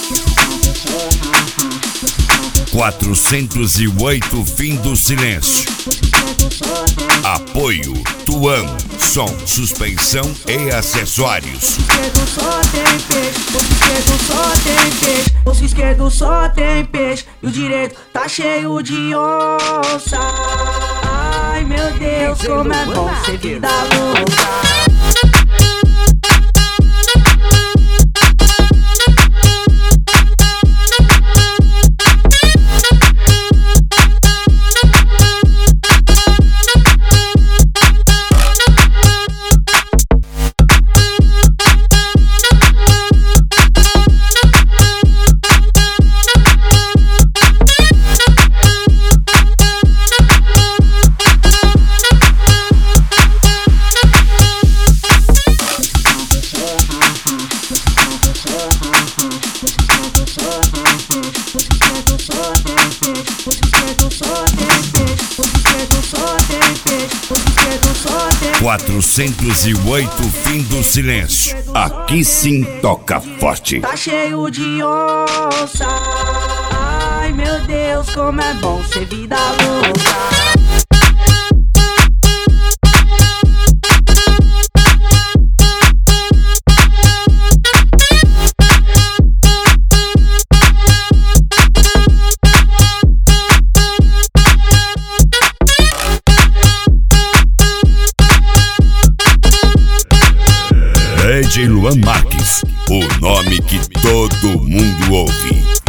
408 Fim do Silêncio. Apoio Tuan, som, suspensão e acessórios. O esquerdo só tem peixe e o direito tá cheio de onça. Ai meu Deus, como é bom ser vida louca. 408 Fim do Silêncio. Aqui sim toca forte. Tá cheio de onça. Ai meu Deus, como é bom ser vida louca. DJ Luan Marques, o nome que todo mundo ouve.